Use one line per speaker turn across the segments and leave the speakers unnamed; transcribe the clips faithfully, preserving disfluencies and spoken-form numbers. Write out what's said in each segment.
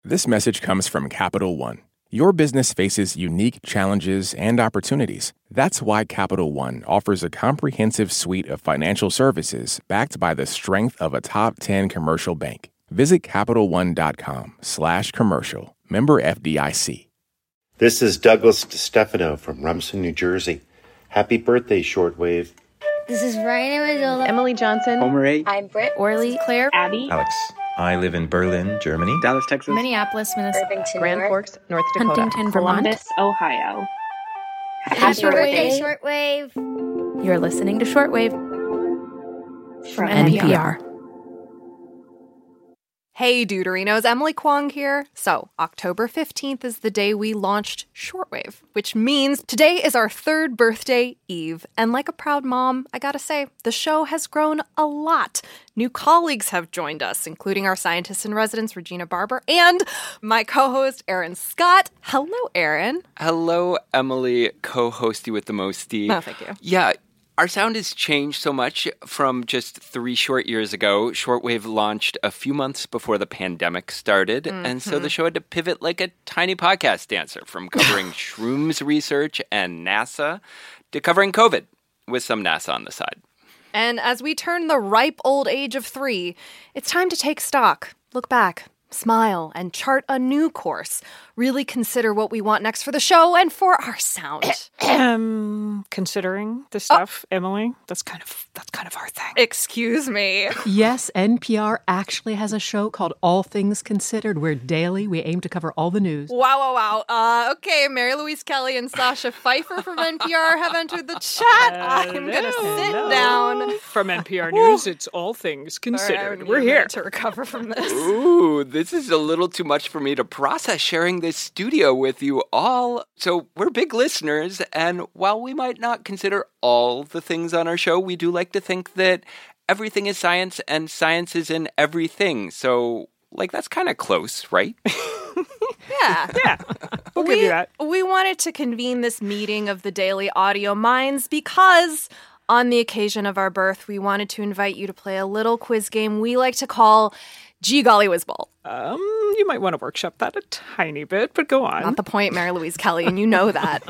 This message comes from Capital One. Your business faces unique challenges and opportunities. That's why Capital One offers a comprehensive suite of financial services backed by the strength of a top ten commercial bank. Visit CapitalOne.com slash commercial. Member F D I C.
This is Douglas DeStefano from Rumson, New Jersey. Happy birthday, Shortwave.
This is Ryan Amazola.
Emily Johnson.
Homer A.
I'm Britt.
Orly.
Claire.
Abby.
Alex. I live in Berlin, Germany.
Dallas, Texas.
Minneapolis, Minnesota. Irvington,
Grand
York.
Forks, North Dakota.
Huntington,
Columbus,
Vermont.
Ohio.
Happy,
Happy
birthday,
birthday.
Shortwave.
You're listening to Shortwave
From
N P R.
Hey, Deuterinos, Emily Kwong here. So, October fifteenth is the day we launched Shortwave, which means today is our third birthday eve. And like a proud mom, I gotta say, the show has grown a lot. New colleagues have joined us, including our scientist in residence, Regina Barber, and my co-host, Aaron Scott. Hello, Aaron.
Hello, Emily, co-hosty with the mosty.
Oh, thank you.
Yeah. Our sound has changed so much from just three short years ago. Shortwave launched a few months before the pandemic started, mm-hmm. and so the show had to pivot like a tiny podcast dancer from covering shrooms research and NASA to covering COVID with some NASA on the side.
And as we turn the ripe old age of three, it's time to take stock, look back, smile, and chart a new course. Really consider what we want next for the show and for our sound.
Um, considering the stuff, oh. Emily, that's kind of that's kind of our thing.
Excuse me.
Yes, N P R actually has a show called All Things Considered, where daily we aim to cover all the news.
Wow, wow, wow. Uh, okay, Mary Louise Kelly and Sasha Pfeiffer from N P R have entered the chat. I'm going to sit
no.
down.
From N P R News, it's All Things Considered.
Right,
We're here
to recover from this.
Ooh, this is a little too much for me to process sharing this studio with you all. So we're big listeners, and while we might not consider all the things on our show, we do like to think that everything is science and science is in everything. So, like, that's kind of close, right?
Yeah.
Yeah. We'll
we,
give you that.
We wanted to convene this meeting of the Daily Audio Minds because on the occasion of our birth, we wanted to invite you to play a little quiz game we like to call Gee Golly Whizball.
Um, you might want to workshop that a tiny bit, but go on.
Not the point, Mary Louise Kelly, and you know that.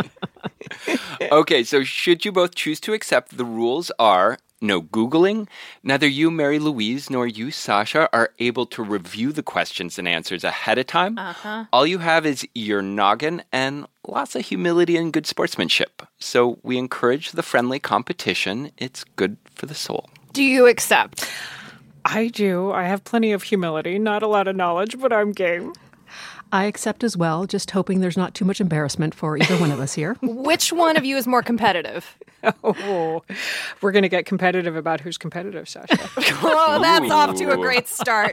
Okay, so should you both choose to accept, the rules are no Googling. Neither you, Mary Louise, nor you, Sasha, are able to review the questions and answers ahead of time.
Uh-huh.
All you have is your noggin and lots of humility and good sportsmanship. So we encourage the friendly competition. It's good for the soul.
Do you accept?
I do. I have plenty of humility, not a lot of knowledge, but I'm game.
I accept as well, just hoping there's not too much embarrassment for either one of us here.
Which one of you is more competitive?
Oh, we're going to get competitive about who's competitive, Sasha.
Oh, that's off to a great start.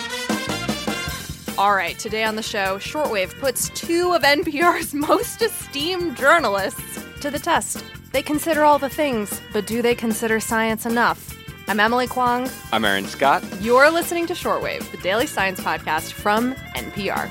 All right, today on the show, Shortwave puts two of N P R's most esteemed journalists to the test. They consider all the things, but do they consider science enough? I'm Emily Kwong.
I'm Aaron Scott.
You're listening to Shortwave, the daily science podcast from N P R.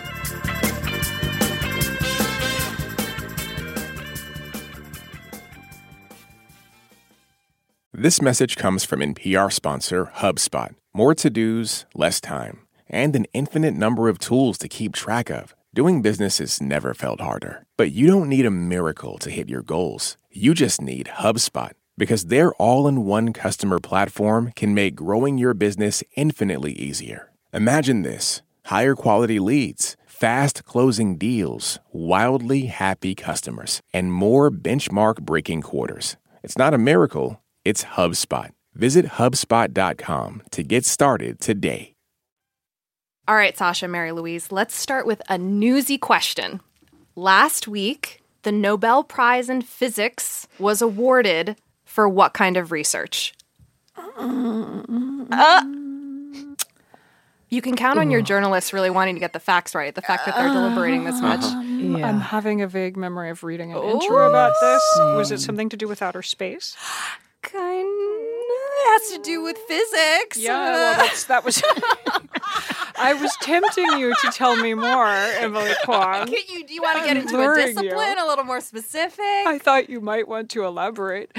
This message comes from N P R sponsor HubSpot. More to-dos, less time, and an infinite number of tools to keep track of. Doing business has never felt harder. But you don't need a miracle to hit your goals. You just need HubSpot. Because their all-in-one customer platform can make growing your business infinitely easier. Imagine this: higher quality leads, fast closing deals, wildly happy customers, and more benchmark-breaking quarters. It's not a miracle, it's HubSpot. Visit HubSpot dot com to get started today.
All right, Sasha, Mary Louise, let's start with a newsy question. Last week, the Nobel Prize in Physics was awarded for what kind of research? Uh, you can count on your journalists really wanting to get the facts right. The fact that they're deliberating this much.
Um,
Yeah.
I'm having a vague memory of reading an
Ooh.
intro about this. Was it something to do with outer space?
Kind of has to do with physics.
Yeah, well, that's, that was... I was tempting you to tell me more, Emily Kwong.
Can you, do you want to get
I'm
into a
luring
discipline,
you.
a little more specific?
I thought you might want to elaborate.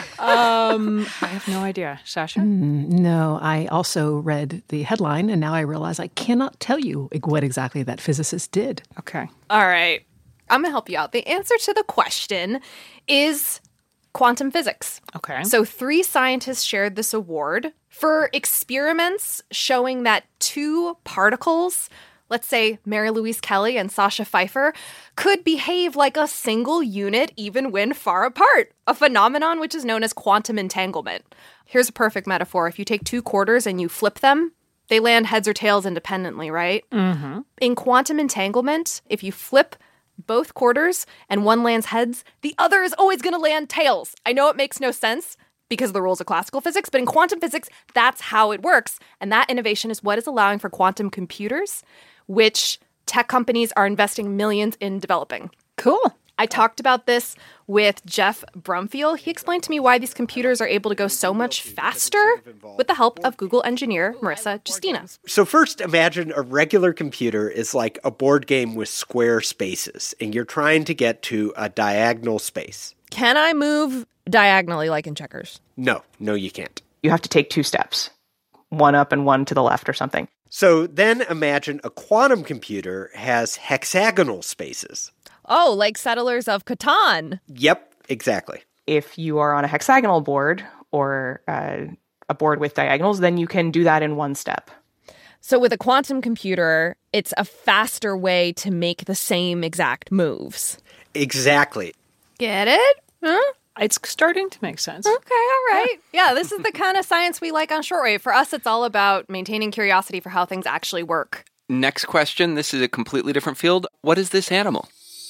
Um, I have no idea. Sasha?
Mm, no, I also read the headline, and now I realize I cannot tell you what exactly that physicist did.
Okay.
All right. I'm going to help you out. The answer to the question is quantum physics.
Okay.
So three scientists shared this award for experiments showing that two particles, let's say Mary Louise Kelly and Sasha Pfeiffer, could behave like a single unit even when far apart, a phenomenon which is known as quantum entanglement. Here's a perfect metaphor. If you take two quarters and you flip them, they land heads or tails independently, right?
Mm-hmm.
In quantum entanglement, if you flip both quarters and one lands heads, the other is always going to land tails. I know it makes no sense because of the rules of classical physics, but in quantum physics, that's how it works. And that innovation is what is allowing for quantum computers, which tech companies are investing millions in developing.
Cool.
I talked about this with Jeff Brumfield. He explained to me why these computers are able to go so much faster with the help of Google engineer Marissa Justina.
So first, imagine a regular computer is like a board game with square spaces, and you're trying to get to a diagonal space.
Can I move diagonally like in checkers?
No, no, you can't.
You have to take two steps, one up and one to the left or something.
So then imagine a quantum computer has hexagonal spaces.
Oh, like Settlers of Catan.
Yep, exactly.
If you are on a hexagonal board or uh, a board with diagonals, then you can do that in one step.
So with a quantum computer, it's a faster way to make the same exact moves.
Exactly.
Get it? Huh?
It's starting to make sense.
Okay, all right. Yeah. yeah, this is the kind of science we like on Shortwave. For us, it's all about maintaining curiosity for how things actually work.
Next question. This is a completely different field. What is this animal?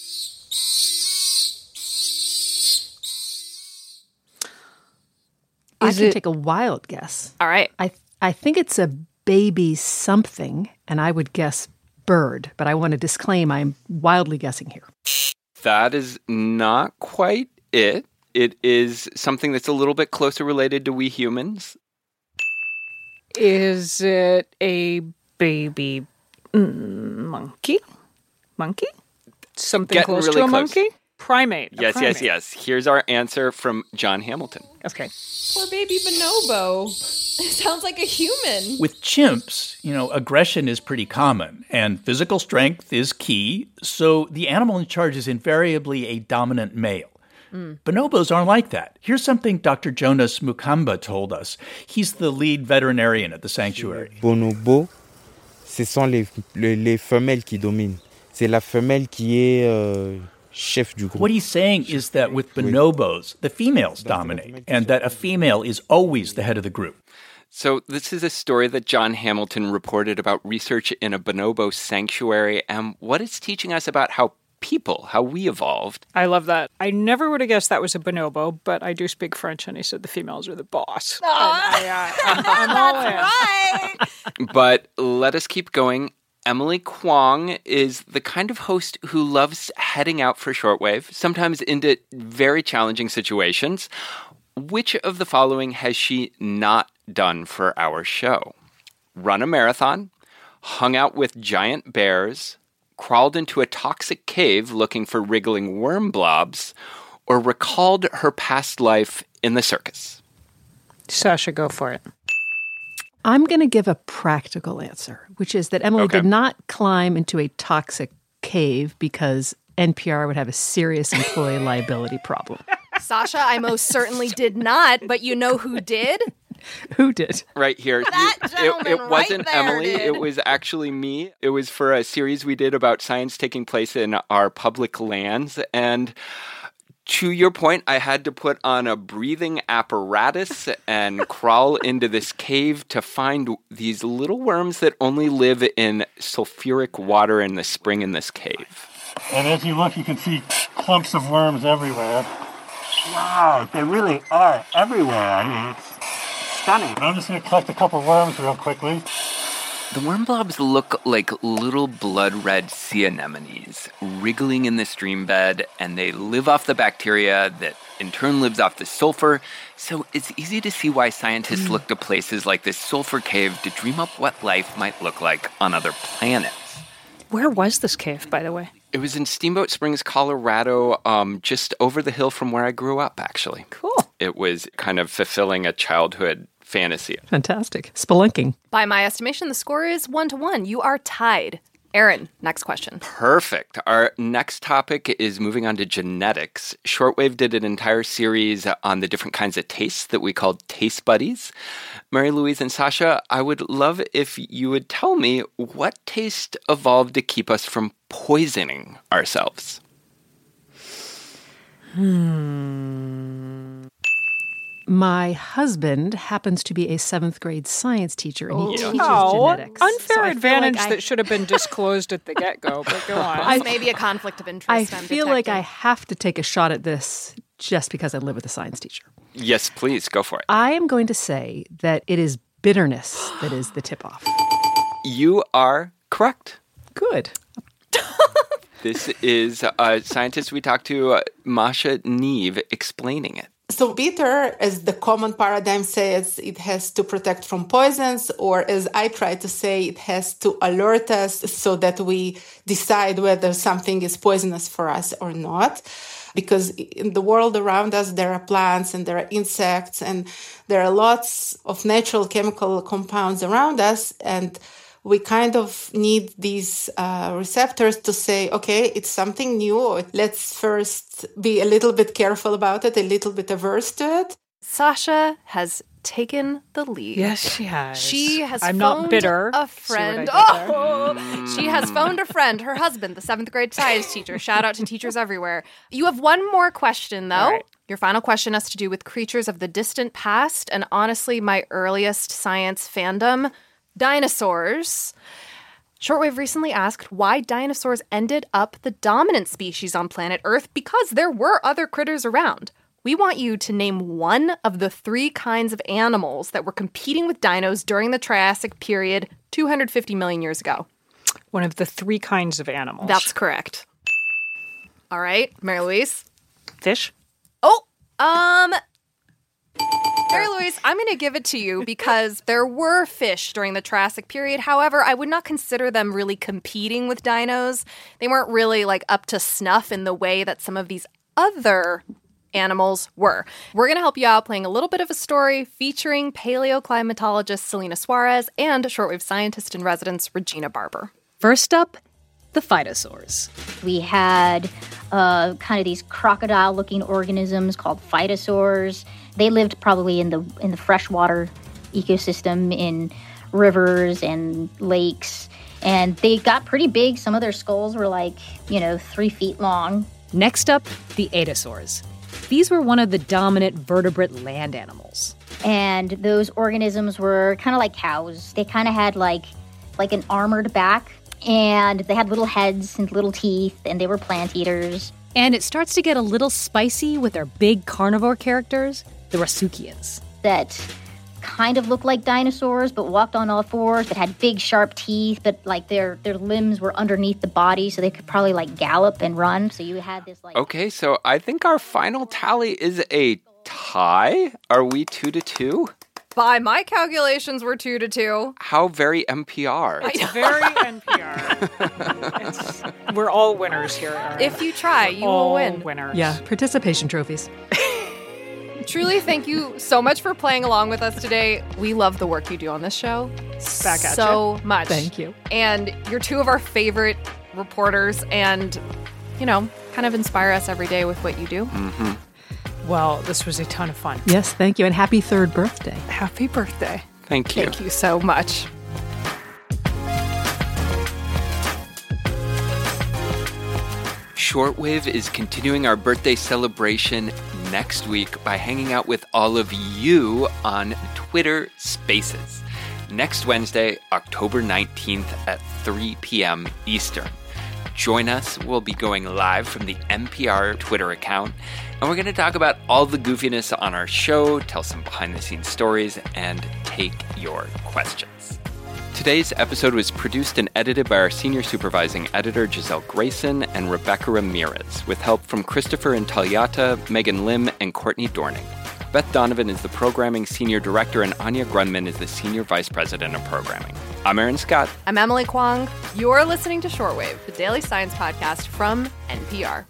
I
Is
can
it-
take a wild guess.
All right.
I I think it's a baby something, and I would guess bird, but I want to disclaim I'm wildly guessing here.
That is not quite it. It is something that's a little bit closer related to we humans.
Is it a baby mm, monkey? Monkey? Something
Getting
close
really
to a
close.
monkey? Primate. a
Yes, yes,
primate.
yes. Here's our answer from John Hamilton.
Okay.
Poor baby bonobo. Sounds like a human.
With chimps, you know, aggression is pretty common, and physical strength is key, so the animal in charge is invariably a dominant male. Mm. Bonobos aren't like that. Here's something Doctor Jonas Mukamba told us. He's the lead veterinarian at the sanctuary.
Bonobo, ce sont les, les, les femelles qui dominent. C'est la femelle qui est euh, chef du groupe.
What he's saying is that with bonobos, the females dominate, and that a female is always the head of the group.
So this is a story that John Hamilton reported about research in a bonobo sanctuary and what it's teaching us about how people, how we evolved.
I love that. I never would have guessed that was a bonobo, but I do speak French, and he said the females are the boss.
Oh,
I, uh, I'm, I'm all in.
Right.
But let us keep going. Emily Kwong is the kind of host who loves heading out for shortwave, sometimes into very challenging situations. Which of the following has she not done for our show? Run a marathon, hung out with giant bears, crawled into a toxic cave looking for wriggling worm blobs, or recalled her past life in the circus?
Sasha, go for it.
I'm going to give a practical answer, which is that Emily
Okay.
did not climb into a toxic cave because N P R would have a serious employee liability problem.
Sasha, I most certainly did not, but you know who did?
Who did?
Right here.
That
it,
gentleman
it
right
wasn't
there
Emily.
did.
It was actually me. It was for a series we did about science taking place in our public lands. And to your point, I had to put on a breathing apparatus and crawl into this cave to find these little worms that only live in sulfuric water in the spring in this cave.
And as you look, you can see clumps of worms everywhere. Wow, they really are everywhere. I mean, it's stunning. I'm just going to collect a couple of worms real quickly.
The worm blobs look like little blood-red sea anemones wriggling in the stream bed, and they live off the bacteria that in turn lives off the sulfur. So it's easy to see why scientists look to places like this sulfur cave to dream up what life might look like on other planets.
Where was this cave, by the way?
It was in Steamboat Springs, Colorado, um, just over the hill from where I grew up, actually.
Cool.
It was kind of fulfilling a childhood fantasy.
Fantastic. Spelunking.
By my estimation, the score is one to one. You are tied. Aaron, next question.
Perfect. Our next topic is moving on to genetics. Shortwave did an entire series on the different kinds of tastes that we called taste buddies. Mary Louise and Sasha, I would love if you would tell me what taste evolved to keep us from poisoning ourselves.
Hmm. My husband happens to be a seventh grade science teacher, and he
oh,
teaches
oh,
genetics.
Unfair
so
advantage
like I...
that should have been disclosed at the get-go, but go on.
I, maybe a conflict of interest.
I
I'm
feel
detecting.
like I have to take a shot at this just because I live with a science teacher.
Yes, please, go for it.
I am going to say that it is bitterness that is the tip-off.
You are correct.
Good.
This is a scientist we talked to, uh, Masha Neve, explaining it.
So bitter, as the common paradigm says, it has to protect from poisons, or as I try to say, it has to alert us so that we decide whether something is poisonous for us or not. Because in the world around us, there are plants and there are insects and there are lots of natural chemical compounds around us, and we kind of need these uh, receptors to say, okay, it's something new. Let's first be a little bit careful about it, a little bit averse to it.
Sasha has taken the lead.
Yes, she has.
She has
I'm
phoned
not bitter.
a friend. Oh, she has phoned a friend, her husband, the seventh grade science teacher. Shout out to teachers everywhere. You have one more question, though. Right. Your final question has to do with creatures of the distant past, and honestly, my earliest science fandom, dinosaurs. Shortwave recently asked why dinosaurs ended up the dominant species on planet Earth because there were other critters around. We want you to name one of the three kinds of animals that were competing with dinos during the Triassic period two hundred fifty million years ago.
One of the three kinds of animals.
That's correct. All right, Mary Louise.
Fish?
Oh, um... Mary Louise, I'm going to give it to you because there were fish during the Triassic period. However, I would not consider them really competing with dinos. They weren't really like up to snuff in the way that some of these other animals were. We're going to help you out playing a little bit of a story featuring paleoclimatologist Selena Suarez and shortwave scientist in residence Regina Barber.
First up, the phytosaurs.
We had uh, kind of these crocodile-looking organisms called phytosaurs. They lived probably in the in the freshwater ecosystem, in rivers and lakes, and they got pretty big. Some of their skulls were like, you know, three feet long.
Next up, the adasaurs. These were one of the dominant vertebrate land animals.
And those organisms were kind of like cows. They kind of had like like an armored back, and they had little heads and little teeth, and they were plant eaters.
And it starts to get a little spicy with our big carnivore characters, the Rasuchians.
That kind of looked like dinosaurs, but walked on all fours, that had big, sharp teeth, but like their their limbs were underneath the body, so they could probably like gallop and run. So you had this like...
Okay, so I think our final tally is a tie. Are we two to two?
By my calculations, we're two to two.
How very N P R.
It's very N P R. It's, we're all winners here, Erin.
If you try,
we're
you
all
will win.
Winners.
Yeah, participation trophies.
Truly, thank you so much for playing along with us today. We love the work you do on this show.
Back at
so
you.
much.
Thank you.
And you're two of our favorite reporters and, you know, kind of inspire us every day with what you do.
Mm-hmm.
Well, this was a ton of fun.
Yes, thank you. And happy third birthday.
Happy birthday.
Thank you.
Thank you so much.
Shortwave is continuing our birthday celebration next week by hanging out with all of you on Twitter Spaces. Next Wednesday, October nineteenth at three p.m. Eastern. Join us. We'll be going live from the N P R Twitter account, and we're going to talk about all the goofiness on our show, tell some behind-the-scenes stories, and take your questions. Today's episode was produced and edited by our senior supervising editor, Giselle Grayson, and Rebecca Ramirez, with help from Christopher Intagliata, Megan Lim, and Courtney Dorning. Beth Donovan is the programming senior director, and Anya Grunman is the senior vice president of programming. I'm Aaron Scott.
I'm Emily Kwong. You're listening to Shortwave, the daily science podcast from N P R.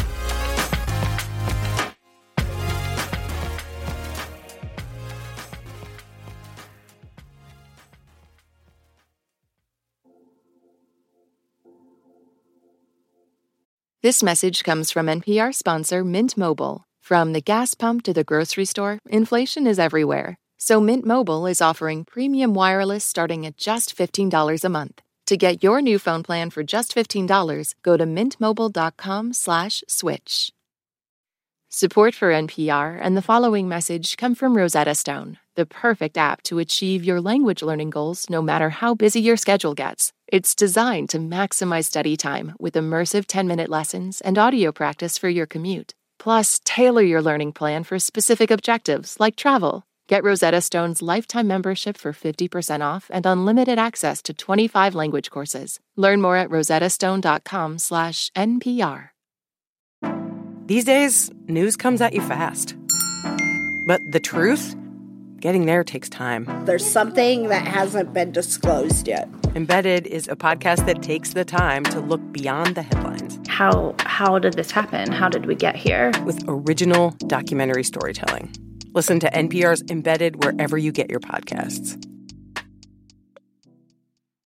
This message comes from N P R sponsor Mint Mobile. From the gas pump to the grocery store, inflation is everywhere. So Mint Mobile is offering premium wireless starting at just fifteen dollars a month. To get your new phone plan for just fifteen dollars, go to mintmobile.com slash switch. Support for N P R and the following message come from Rosetta Stone, the perfect app to achieve your language learning goals no matter how busy your schedule gets. It's designed to maximize study time with immersive ten-minute lessons and audio practice for your commute. Plus, tailor your learning plan for specific objectives like travel. Get Rosetta Stone's lifetime membership for fifty percent off and unlimited access to twenty-five language courses. Learn more at rosettastone.com slash NPR.
These days, news comes at you fast. But the truth? Getting there takes time.
There's something that hasn't been disclosed yet.
Embedded is a podcast that takes the time to look beyond the headlines.
How how did this happen? How did we get here?
With original documentary storytelling. Listen to N P R's Embedded wherever you get your podcasts.